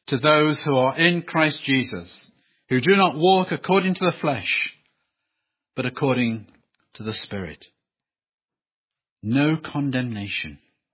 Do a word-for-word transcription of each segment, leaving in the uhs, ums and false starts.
to those who are in Christ Jesus, who do not walk according to the flesh, but according to the Spirit. No condemnation.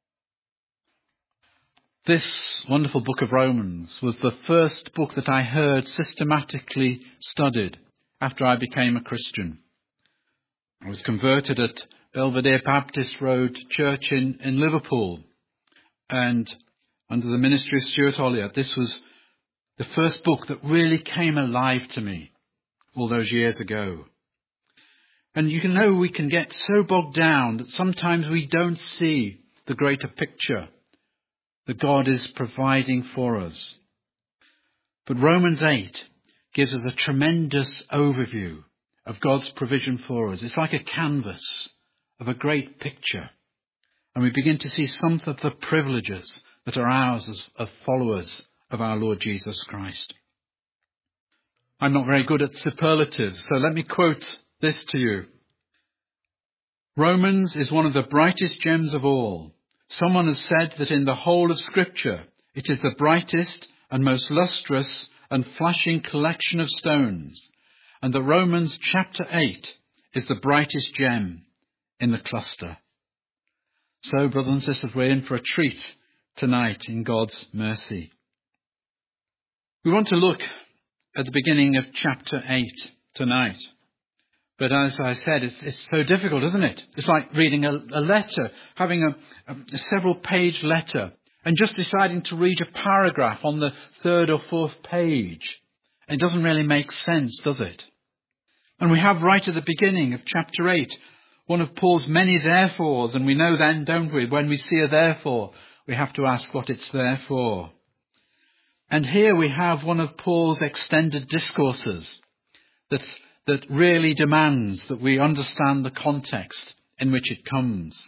This wonderful book of Romans was the first book that I heard systematically studied after I became a Christian. I was converted at Belvedere Baptist Road Church in, in Liverpool, and under the ministry of Stuart Olliott, this was the first book that really came alive to me all those years ago. And you can know we can get so bogged down that sometimes we don't see the greater picture that God is providing for us. But Romans eight gives us a tremendous overview of God's provision for us. It's like a canvas of a great picture. And we begin to see some of the privileges that are ours as, as followers of our Lord Jesus Christ. I'm not very good at superlatives, so let me quote this to you. Romans is one of the brightest gems of all. Someone has said that in the whole of Scripture, it is the brightest and most lustrous and flashing collection of stones, and that Romans chapter eight is the brightest gem in the cluster. So, brothers and sisters, we're in for a treat tonight in God's mercy. We want to look at the beginning of chapter eight tonight. But as I said, it's, it's so difficult, isn't it? It's like reading a, a letter, having a, a, a several page letter, and just deciding to read a paragraph on the third or fourth page. It doesn't really make sense, does it? And we have right at the beginning of chapter eight, one of Paul's many therefores, and we know then, don't we, when we see a therefore, we have to ask what it's there for. And here we have one of Paul's extended discourses that, that really demands that we understand the context in which it comes.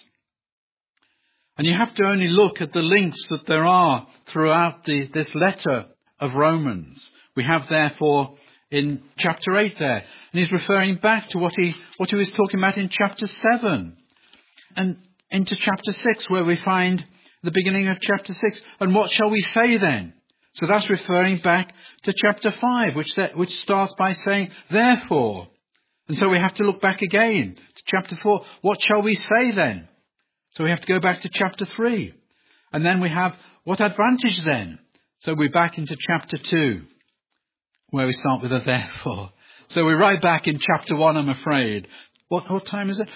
And you have to only look at the links that there are throughout the, this letter of Romans. We have therefore in chapter eight there. And he's referring back to what he, what he was talking about in chapter seven. And into chapter six, where we find the beginning of chapter six. And what shall we say then? So that's referring back to chapter five, which, which starts by saying, therefore. And so we have to look back again to chapter four. What shall we say then? So we have to go back to chapter three. And then we have, what advantage then? So we're back into chapter two, where we start with a therefore. So we're right back in chapter one, I'm afraid. What, what time is it?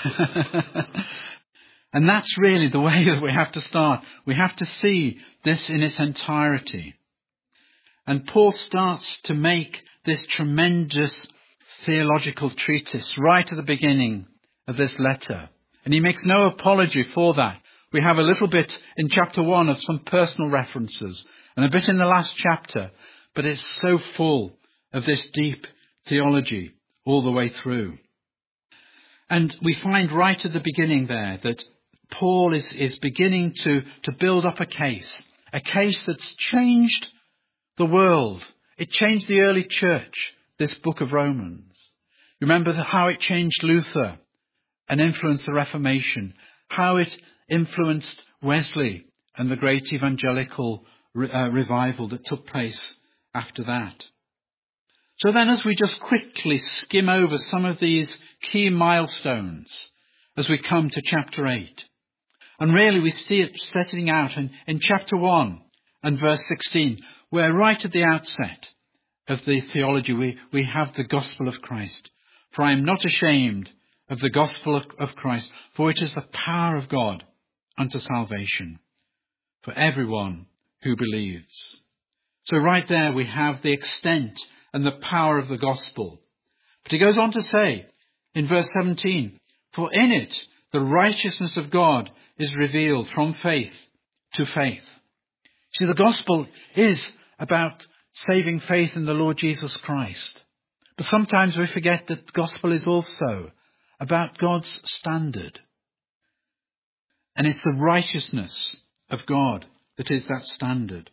And that's really the way that we have to start. We have to see this in its entirety. And Paul starts to make this tremendous theological treatise right at the beginning of this letter. And he makes no apology for that. We have a little bit in chapter one of some personal references and a bit in the last chapter, but it's so full of this deep theology all the way through. And we find right at the beginning there that Paul is, is beginning to, to build up a case, a case that's changed the world. It changed the early church, this book of Romans. Remember how it changed Luther and influenced the Reformation, how it influenced Wesley and the great evangelical re- uh, revival that took place after that. So then, as we just quickly skim over some of these key milestones as we come to chapter eight, and really we see it setting out in, in chapter one and verse sixteen, where right at the outset of the theology we, we have the gospel of Christ. For I am not ashamed of the gospel of, of Christ, for it is the power of God unto salvation for everyone who believes. So right there we have the extent and the power of the gospel. But he goes on to say in verse seventeen, for in it the righteousness of God is revealed from faith to faith. See, the gospel is about saving faith in the Lord Jesus Christ. But sometimes we forget that the gospel is also about God's standard. And it's the righteousness of God that is that standard.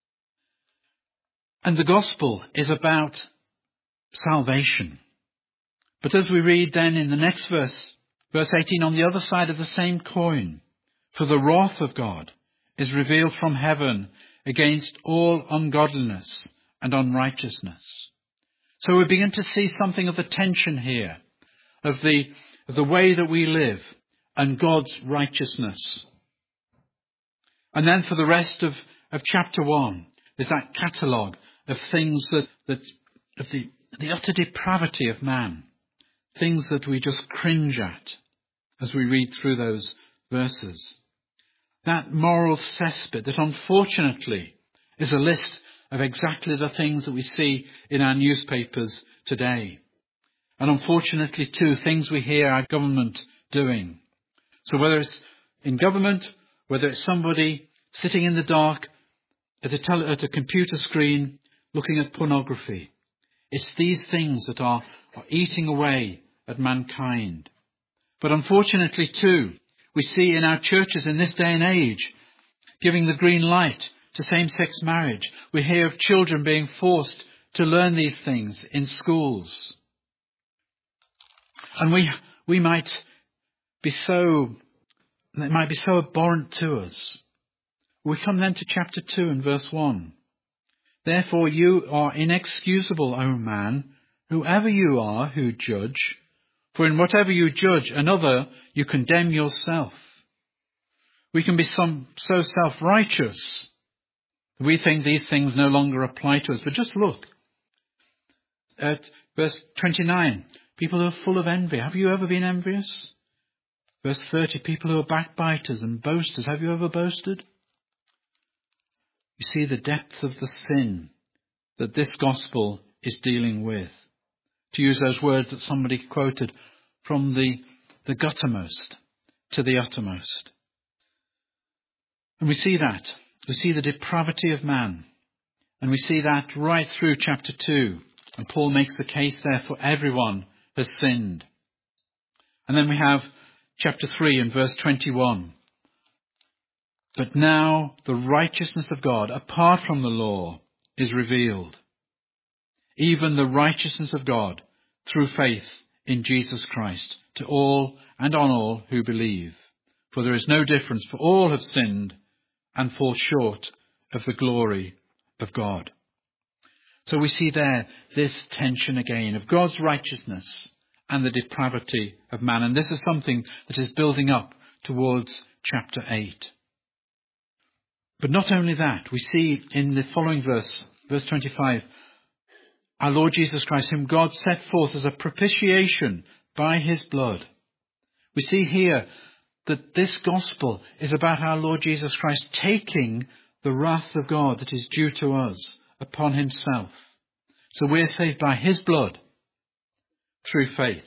And the gospel is about salvation. But as we read then in the next verse, verse eighteen, on the other side of the same coin, for the wrath of God is revealed from heaven against all ungodliness and unrighteousness. So we begin to see something of the tension here, of the, of the way that we live and God's righteousness. And then for the rest of, of chapter one, there's that catalogue of things that, that of the, the utter depravity of man, things that we just cringe at as we read through those verses. That moral cesspit that unfortunately is a list of exactly the things that we see in our newspapers today. And unfortunately too, things we hear our government doing. So whether it's in government, whether it's somebody sitting in the dark at a, tele- at a computer screen looking at pornography, it's these things that are, are eating away at mankind. But unfortunately too, we see in our churches in this day and age giving the green light to same-sex marriage. We hear of children being forced to learn these things in schools. And we we might be so, it might be so abhorrent to us. We come then to chapter two and verse one. Therefore you are inexcusable, O man, whoever you are who judge, for in whatever you judge another, you condemn yourself. We can be some, so self-righteous that we think these things no longer apply to us. But just look at verse twenty-nine. People who are full of envy. Have you ever been envious? Verse thirty. People who are backbiters and boasters. Have you ever boasted? You see the depth of the sin that this gospel is dealing with. To use those words that somebody quoted, from the, the guttermost to the uttermost. And we see that. We see the depravity of man. And we see that right through chapter two. And Paul makes the case there for everyone has sinned. And then we have chapter three and verse twenty-one. But now the righteousness of God, apart from the law, is revealed. Even the righteousness of God through faith in Jesus Christ, to all and on all who believe. For there is no difference, for all have sinned and fall short of the glory of God. So we see there this tension again of God's righteousness and the depravity of man. And this is something that is building up towards chapter eight. But not only that, we see in the following verse, verse twenty-five, our Lord Jesus Christ, whom God set forth as a propitiation by his blood. We see here that this gospel is about our Lord Jesus Christ taking the wrath of God that is due to us upon himself. So we're saved by his blood through faith.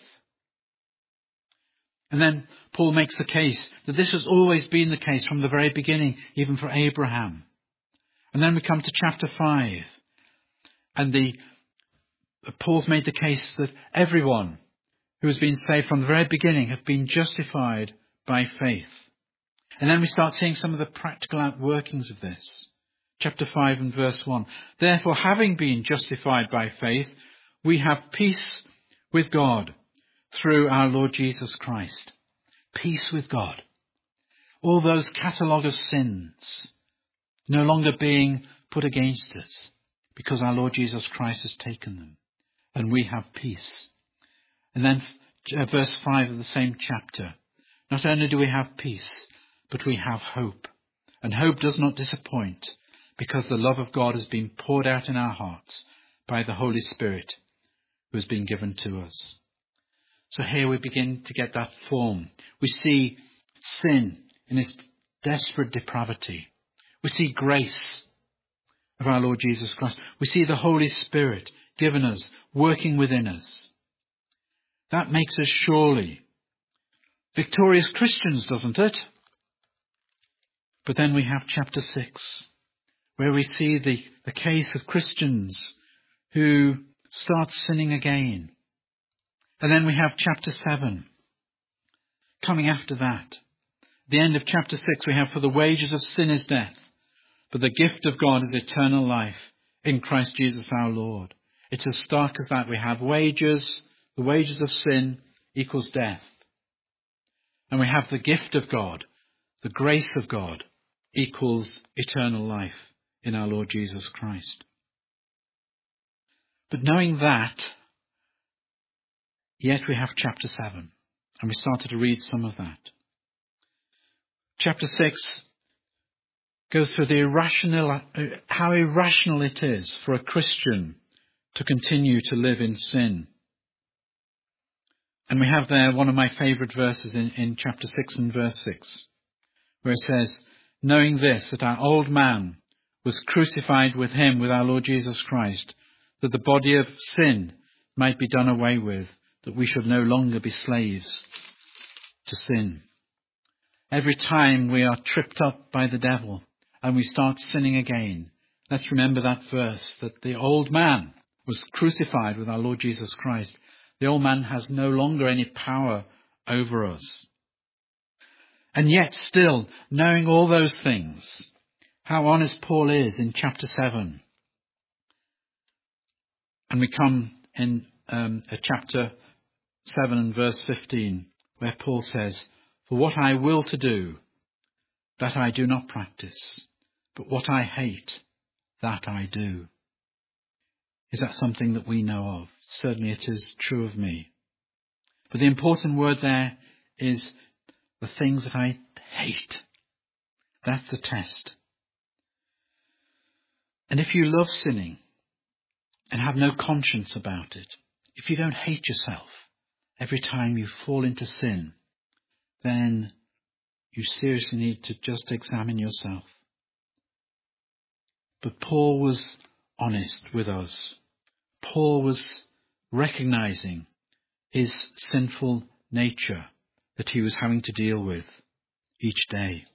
And then Paul makes the case that this has always been the case from the very beginning, even for Abraham. And then we come to chapter five. And the Paul's made the case that everyone who has been saved from the very beginning have been justified by faith. And then we start seeing some of the practical outworkings of this. Chapter five and verse one. Therefore, having been justified by faith, we have peace with God through our Lord Jesus Christ. Peace with God. All those catalogue of sins no longer being put against us because our Lord Jesus Christ has taken them. And we have peace. And then uh, verse five of the same chapter. Not only do we have peace, but we have hope. And hope does not disappoint, because the love of God has been poured out in our hearts by the Holy Spirit who has been given to us. So here we begin to get that form. We see sin in its desperate depravity. We see grace of our Lord Jesus Christ. We see the Holy Spirit given us, working within us. That makes us surely victorious Christians, doesn't it? But then we have chapter six, where we see the, the case of Christians who start sinning again. And then we have chapter seven. Coming after that, at the end of chapter six, we have, for the wages of sin is death, but the gift of God is eternal life in Christ Jesus our Lord. It's as stark as that. We have wages, the wages of sin equals death. And we have the gift of God, the grace of God equals eternal life in our Lord Jesus Christ. But knowing that, yet we have chapter seven, and we started to read some of that. Chapter six goes through the irrational, how irrational it is for a Christian to continue to live in sin. And we have there one of my favourite verses in, in chapter six and verse six, where it says, knowing this, that our old man was crucified with him, with our Lord Jesus Christ, that the body of sin might be done away with, that we should no longer be slaves to sin. Every time we are tripped up by the devil and we start sinning again, let's remember that verse, that the old man was crucified with our Lord Jesus Christ. The old man has no longer any power over us. And yet still, knowing all those things, how honest Paul is in chapter seven. And we come in um, a chapter seven and verse fifteen, where Paul says, for what I will to do, that I do not practice, but what I hate, that I do. Is that something that we know of? Certainly it is true of me. But the important word there is the things that I hate. That's the test. And if you love sinning and have no conscience about it, if you don't hate yourself every time you fall into sin, then you seriously need to just examine yourself. But Paul was honest with us. Paul was recognizing his sinful nature that he was having to deal with each day.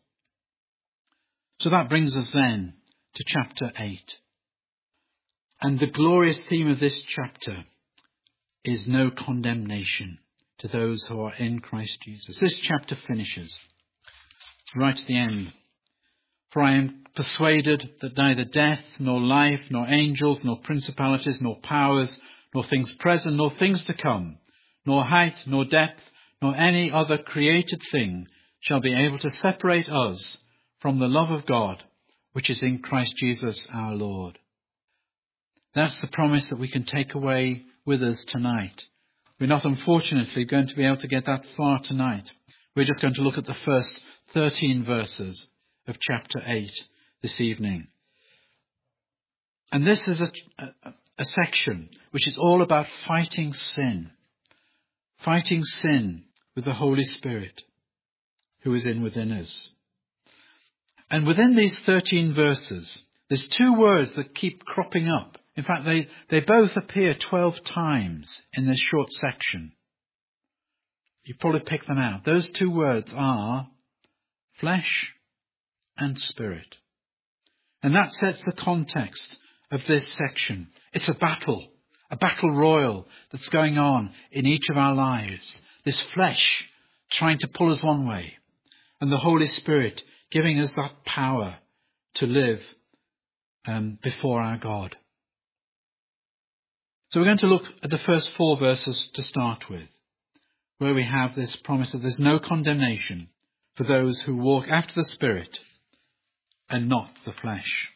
So that brings us then to chapter eight. And the glorious theme of this chapter is no condemnation to those who are in Christ Jesus. This chapter finishes right at the end. For I am persuaded that neither death, nor life, nor angels, nor principalities, nor powers, nor things present, nor things to come, nor height, nor depth, nor any other created thing shall be able to separate us from the love of God, which is in Christ Jesus our Lord. That's the promise that we can take away with us tonight. We're not, unfortunately, going to be able to get that far tonight. We're just going to look at the first thirteen verses of chapter eight this evening. And this is a, a, a section which is all about fighting sin. Fighting sin with the Holy Spirit who is in within us. And within these thirteen verses, there's two words that keep cropping up. In fact, they, they both appear twelve times in this short section. You probably pick them out. Those two words are flesh and spirit. And that sets the context of this section. It's a battle, a battle royal that's going on in each of our lives. This flesh trying to pull us one way, and the Holy Spirit giving us that power to live um, before our God. So we're going to look at the first four verses to start with, where we have this promise that there's no condemnation for those who walk after the Spirit and not the flesh.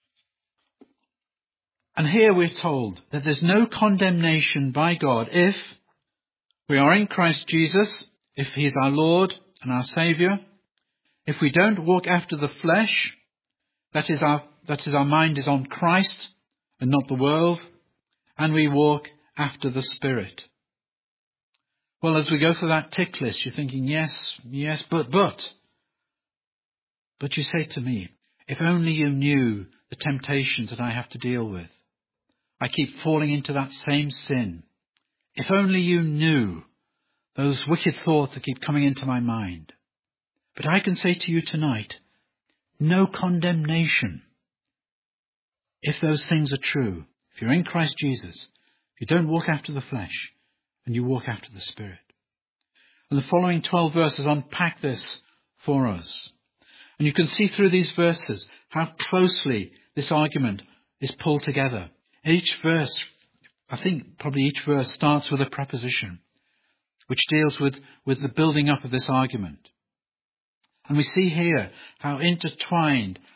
And here we're told that there's no condemnation by God if we are in Christ Jesus, if he is our Lord and our Saviour, if we don't walk after the flesh, that is our, that is our mind is on Christ and not the world, and we walk after the Spirit. Well, as we go through that tick list, you're thinking, yes, yes, but, but. But you say to me, if only you knew the temptations that I have to deal with. I keep falling into that same sin. If only you knew those wicked thoughts that keep coming into my mind. But I can say to you tonight, no condemnation. If those things are true, if you're in Christ Jesus, if you don't walk after the flesh, and you walk after the Spirit. And the following twelve verses unpack this for us. And you can see through these verses how closely this argument is pulled together. Each verse, I think probably each verse starts with a preposition, which deals with, with the building up of this argument. And we see here how intertwined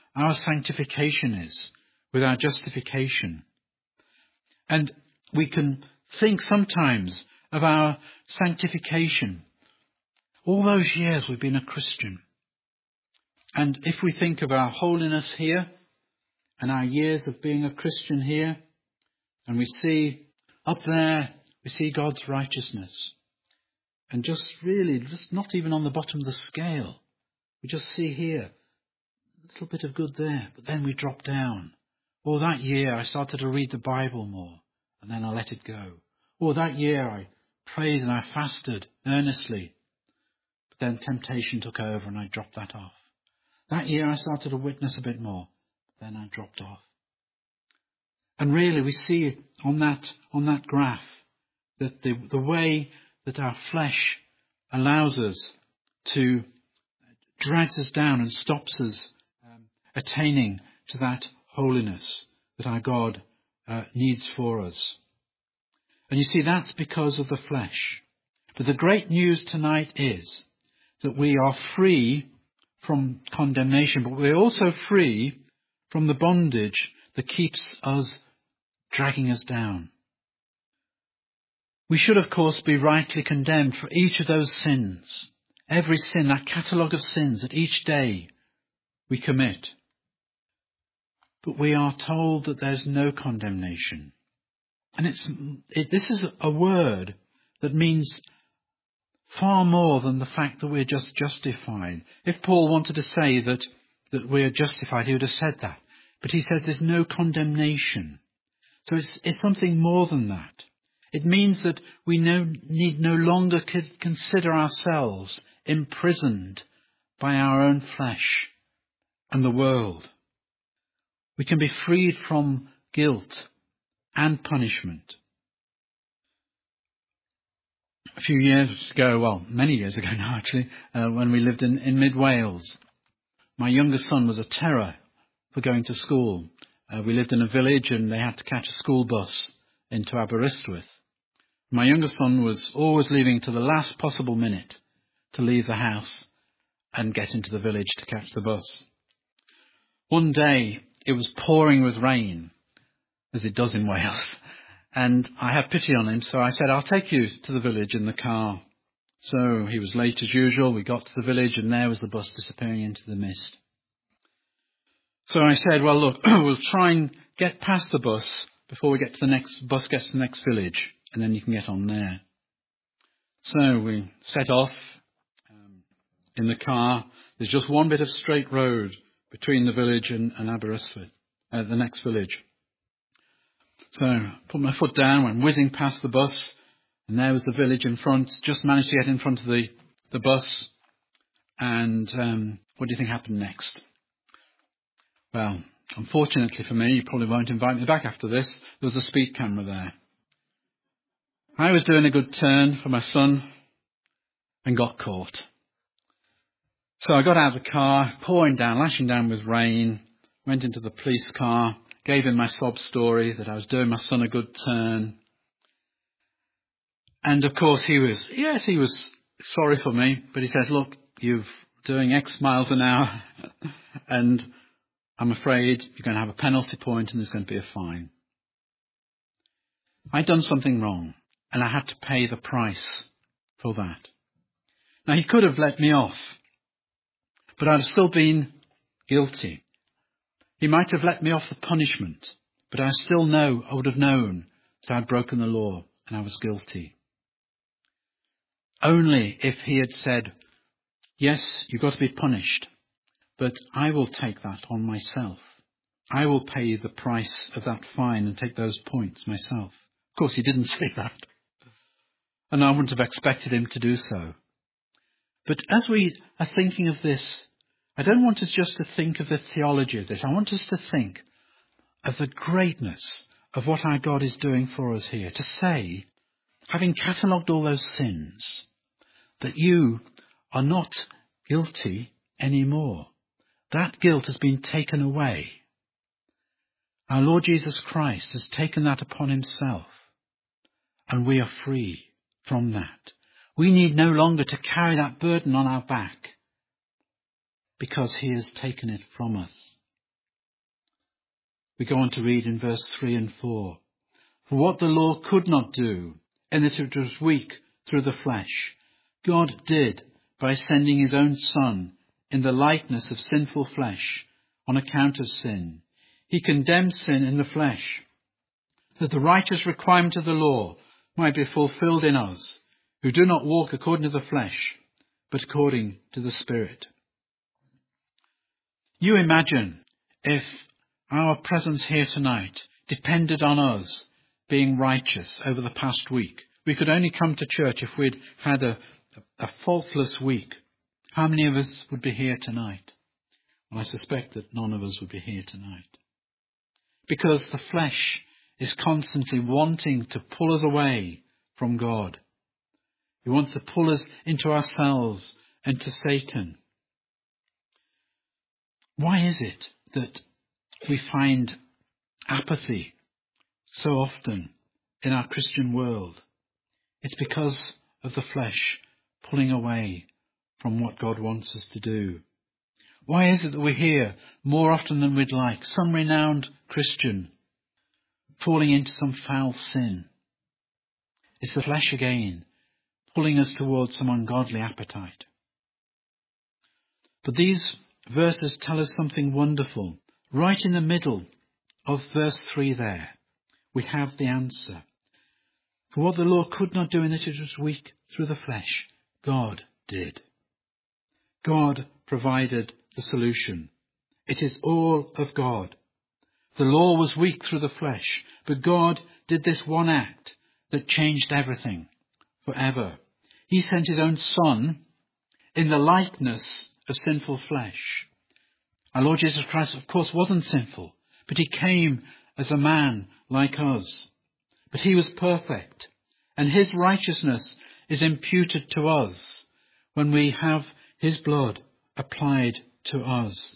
our sanctification is, with our justification. And we can think sometimes of our sanctification. All those years we've been a Christian. And if we think of our holiness here and our years of being a Christian here, and we see up there, we see God's righteousness. And just really, just not even on the bottom of the scale. We just see here, a little bit of good there, but then we drop down. Or that year I started to read the Bible more, and then I let it go. Or that year I prayed and I fasted earnestly, but then temptation took over and I dropped that off. That year I started to witness a bit more, but then I dropped off. And really we see on that, on that graph that the, the way that our flesh allows us to, drags us down and stops us um, attaining to that holiness that our God uh, needs for us. And you see, that's because of the flesh. But the great news tonight is that we are free from condemnation, but we're also free from the bondage that keeps us dragging us down. We should, of course, be rightly condemned for each of those sins. Every sin, that catalogue of sins that each day we commit. But we are told that there's no condemnation. And it's it, this is a word that means far more than the fact that we're just justified. If Paul wanted to say that, that we're justified, he would have said that. But he says there's no condemnation. So it's, it's something more than that. It means that we no, need no longer consider ourselves imprisoned by our own flesh and the world. We can be freed from guilt and punishment. A few years ago, well, many years ago now actually, uh, when we lived in, in mid-Wales, my youngest son was a terror for going to school. Uh, we lived in a village and they had to catch a school bus into Aberystwyth. My youngest son was always leaving to the last possible minute to leave the house and get into the village to catch the bus. One day it was pouring with rain, as it does in Wales, and I had pity on him, so I said, I'll take you to the village in the car. So he was late as usual. We got to the village and there was the bus disappearing into the mist. So I said, well, look, we'll try and get past the bus before we get to the next bus gets to the next village, and then you can get on there. So we set off um, in the car. There's just one bit of straight road between the village and, and Aberystwyth, uh, the next village. So put my foot down, went whizzing past the bus, and there was the village in front. Just managed to get in front of the, the bus. And um, what do you think happened next? Well, unfortunately for me, you probably won't invite me back after this, there was a speed camera there. I was doing a good turn for my son and got caught. So I got out of the car, pouring down, lashing down with rain, went into the police car, gave him my sob story that I was doing my son a good turn. And of course he was, yes, he was sorry for me, but he says, look, you're doing X miles an hour and I'm afraid you're going to have a penalty point and there's going to be a fine. I'd done something wrong and I had to pay the price for that. Now he could have let me off, but I'd have still been guilty. He might have let me off the punishment, but I still know, I would have known that I'd broken the law and I was guilty. Only if he had said, yes, you've got to be punished, but I will take that on myself. I will pay the price of that fine and take those points myself. Of course, he didn't say that. And I wouldn't have expected him to do so. But as we are thinking of this, I don't want us just to think of the theology of this. I want us to think of the greatness of what our God is doing for us here. To say, having catalogued all those sins, that you are not guilty anymore. That guilt has been taken away. Our Lord Jesus Christ has taken that upon himself, and we are free from that. We need no longer to carry that burden on our back because he has taken it from us. we go on to read in verse three and four. For what the law could not do, in that it was weak through the flesh, God did by sending his own Son in the likeness of sinful flesh on account of sin. He condemned sin in the flesh, that the righteous requirement of the law might be fulfilled in us, who do not walk according to the flesh, but according to the Spirit. You imagine if our presence here tonight depended on us being righteous over the past week. We could only come to church if we'd had a, a faultless week. How many of us would be here tonight? Well, I suspect that none of us would be here tonight. Because the flesh is constantly wanting to pull us away from God. He wants to pull us into ourselves and to Satan. Why is it that we find apathy so often in our Christian world? It's because of the flesh pulling away from what God wants us to do. Why is it that we hear more often than we'd like some renowned Christian falling into some foul sin? It's the flesh again pulling us towards some ungodly appetite. But these verses tell us something wonderful. Right in the middle of verse three there, we have the answer. For what the law could not do in that it was weak through the flesh, God did. God provided the solution. It is all of God. The law was weak through the flesh, but God did this one act that changed everything forever. He sent his own Son in the likeness of sinful flesh. Our Lord Jesus Christ, of course, wasn't sinful, but he came as a man like us. But he was perfect, and his righteousness is imputed to us when we have his blood applied to us.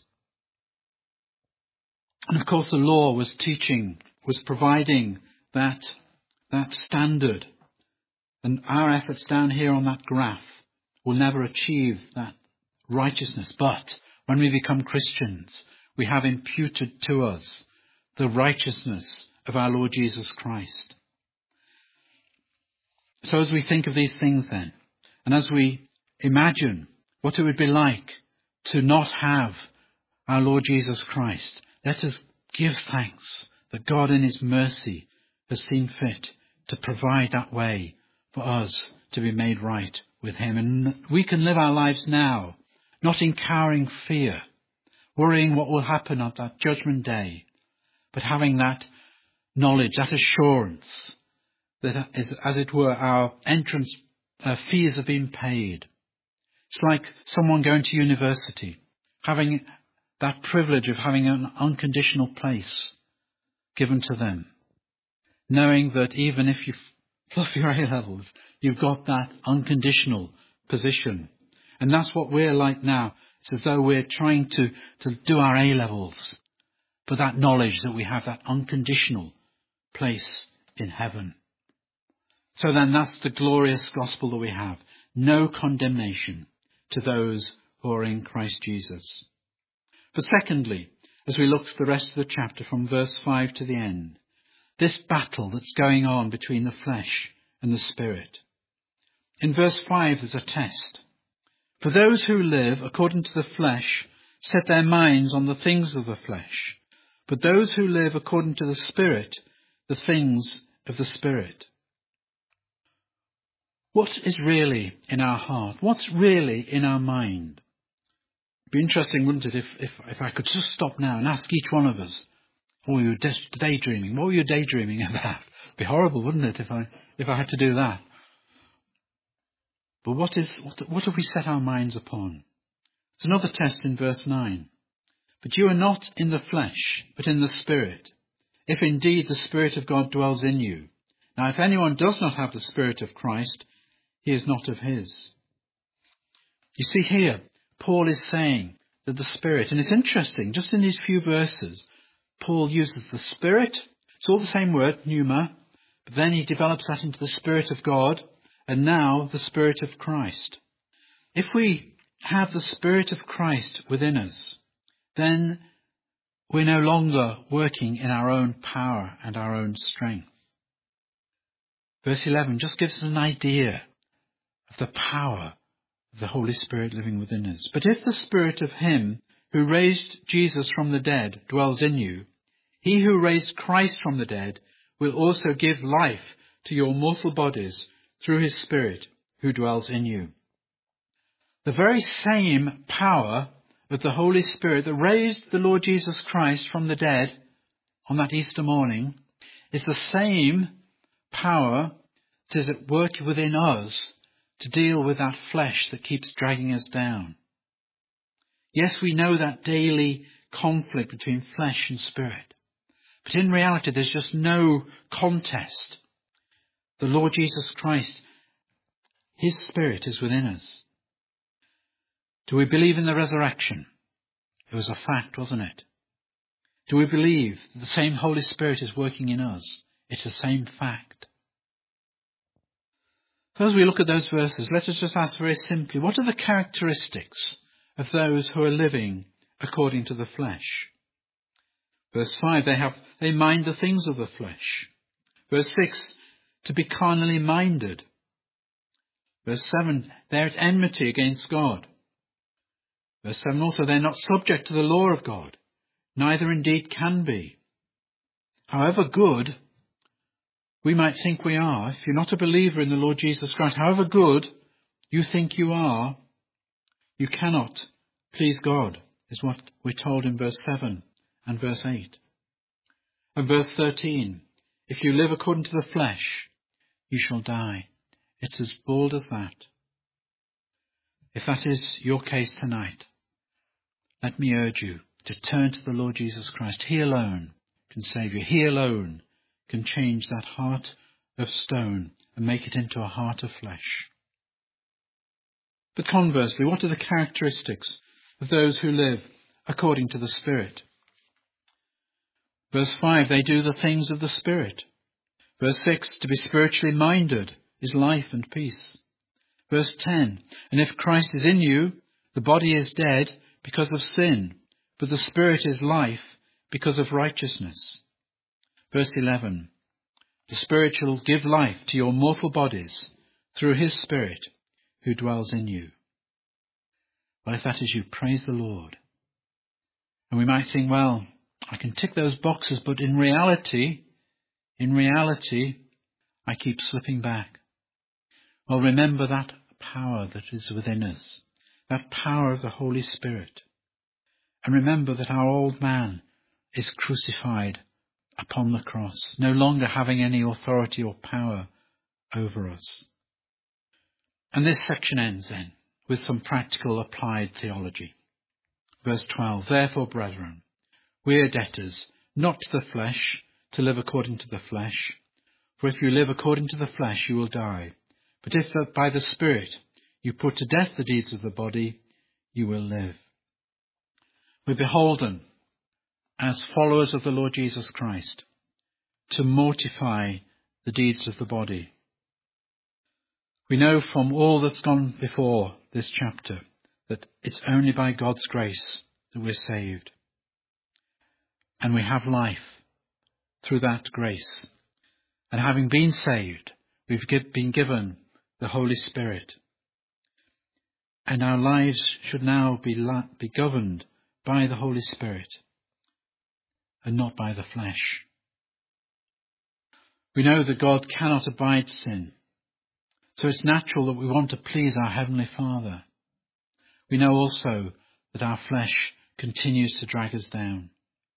And of course the law was teaching, was providing that, that standard. And our efforts down here on that graph will never achieve that righteousness. But when we become Christians, we have imputed to us the righteousness of our Lord Jesus Christ. So as we think of these things then, and as we imagine what it would be like to not have our Lord Jesus Christ, let us give thanks that God in his mercy has seen fit to provide that way for us to be made right with him. And we can live our lives now, not in cowering fear, worrying what will happen at that judgment day, but having that knowledge, that assurance that, is, as it were, our entrance uh, fees have been paid. It's like someone going to university, having that privilege of having an unconditional place given to them, knowing that even if you fluff your A-levels, you've got that unconditional position. And that's what we're like now. It's as though we're trying to, to do our A-levels for that knowledge that we have that unconditional place in heaven. So then that's the glorious gospel that we have. No condemnation to those who are in Christ Jesus. But secondly, as we look at the rest of the chapter from verse five to the end, this battle that's going on between the flesh and the Spirit. In verse five there's a test. For those who live according to the flesh set their minds on the things of the flesh, but those who live according to the Spirit, the things of the Spirit. What is really in our heart? What's really in our mind? It'd be interesting, wouldn't it, if, if, if I could just stop now and ask each one of us, what were you daydreaming? What were you daydreaming about? It'd be horrible, wouldn't it, if I if I had to do that? But what is what, what have we set our minds upon? There's another test in verse nine. But you are not in the flesh, but in the Spirit, if indeed the Spirit of God dwells in you. Now if anyone does not have the Spirit of Christ, he is not of his. You see here, Paul is saying that the Spirit, and it's interesting, just in these few verses, Paul uses the Spirit. It's all the same word, pneuma, but then he develops that into the Spirit of God, and now the Spirit of Christ. If we have the Spirit of Christ within us, then we're no longer working in our own power and our own strength. Verse eleven just gives us an idea of the power of the Holy Spirit living within us. But if the Spirit of him who raised Jesus from the dead dwells in you, he who raised Christ from the dead will also give life to your mortal bodies through his Spirit who dwells in you. The very same power of the Holy Spirit that raised the Lord Jesus Christ from the dead on that Easter morning is the same power that is at work within us to deal with that flesh that keeps dragging us down. Yes, we know that daily conflict between flesh and spirit, but in reality there's just no contest. The Lord Jesus Christ, his Spirit is within us. Do we believe in the resurrection? It was a fact, wasn't it? Do we believe that the same Holy Spirit is working in us? It's the same fact. So as we look at those verses, let us just ask very simply, what are the characteristics of those who are living according to the flesh? Verse five, they have, they mind the things of the flesh. Verse six, to be carnally minded. Verse seven, they're at enmity against God. Verse seven also, they're not subject to the law of God, neither indeed can be. However good we might think we are, if you're not a believer in the Lord Jesus Christ, however good you think you are, you cannot please God, is what we're told in verse seven and verse eight. And verse thirteen, if you live according to the flesh, you shall die. It's as bold as that. If that is your case tonight, let me urge you to turn to the Lord Jesus Christ. He alone can save you. He alone can change that heart of stone and make it into a heart of flesh. But conversely, what are the characteristics of those who live according to the Spirit? Verse five, they do the things of the Spirit. Verse six, to be spiritually minded is life and peace. Verse ten, and if Christ is in you, the body is dead because of sin, but the Spirit is life because of righteousness. Verse eleven, the Spirit shall give life to your mortal bodies through his Spirit who dwells in you. Well, if that is you, praise the Lord. And we might think, well, I can tick those boxes, but in reality, in reality, I keep slipping back. Well, remember that power that is within us, that power of the Holy Spirit. And remember that our old man is crucified upon the cross, no longer having any authority or power over us. And this section ends then with some practical applied theology. Verse twelve, therefore, brethren, we are debtors, not to the flesh, to live according to the flesh. For if you live according to the flesh, you will die. But if by the Spirit you put to death the deeds of the body, you will live. We're beholden, as followers of the Lord Jesus Christ, to mortify the deeds of the body. We know from all that's gone before this chapter that it's only by God's grace that we're saved. And we have life through that grace. And having been saved, we've been given the Holy Spirit. And our lives should now be, be governed by the Holy Spirit and not by the flesh. We know that God cannot abide sin. So it's natural that we want to please our Heavenly Father. We know also that our flesh continues to drag us down.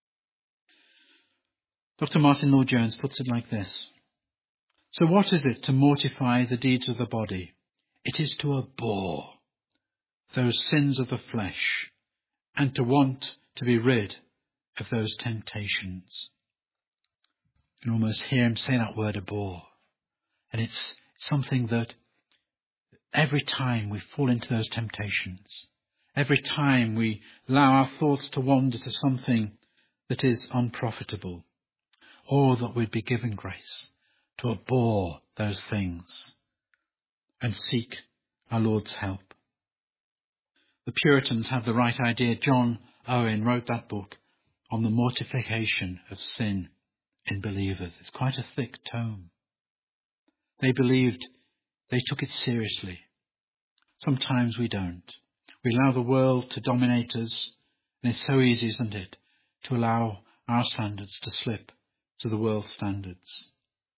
Doctor Martin Lloyd-Jones puts it like this. So what is it to mortify the deeds of the body? It is to abhor those sins of the flesh and to want to be rid of those temptations. You can almost hear him say that word, abhor. And it's something that every time we fall into those temptations, every time we allow our thoughts to wander to something that is unprofitable, or that we'd be given grace to abhor those things and seek our Lord's help. The Puritans had the right idea. John Owen wrote that book on the mortification of sin in believers. It's quite a thick tome. They believed, they took it seriously. Sometimes we don't. We allow the world to dominate us, and it's so easy, isn't it, to allow our standards to slip to the world's standards.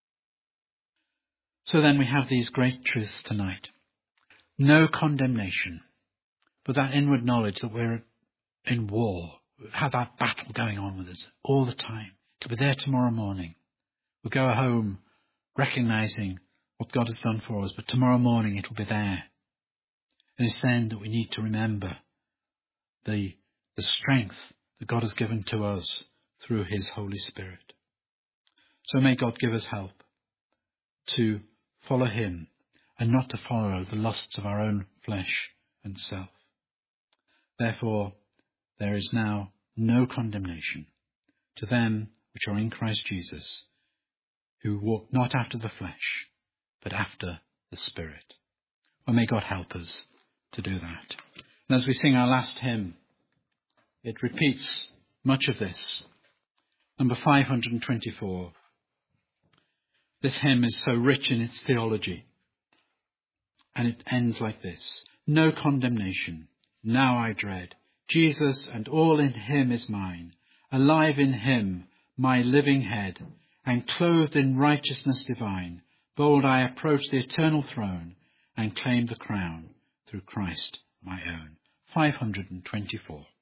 So then we have these great truths tonight. No condemnation, but that inward knowledge that we're in war. We have that battle going on with us all the time. It'll be there tomorrow morning. We'll go home recognizing what God has done for us, but tomorrow morning it'll be there. And it's then that we need to remember the, the strength that God has given to us through his Holy Spirit. So may God give us help to follow him and not to follow the lusts of our own flesh and self. Therefore, there is now no condemnation to them which are in Christ Jesus, who walk not after the flesh, but after the Spirit. Well, may God help us to do that. And as we sing our last hymn, it repeats much of this. Number five hundred twenty-four. This hymn is so rich in its theology. And it ends like this. No condemnation, now I dread. Jesus and all in him is mine. Alive in him, my living head. And clothed in righteousness divine. Bold I approach the eternal throne. And claim the crown through Christ my own. five hundred twenty-four.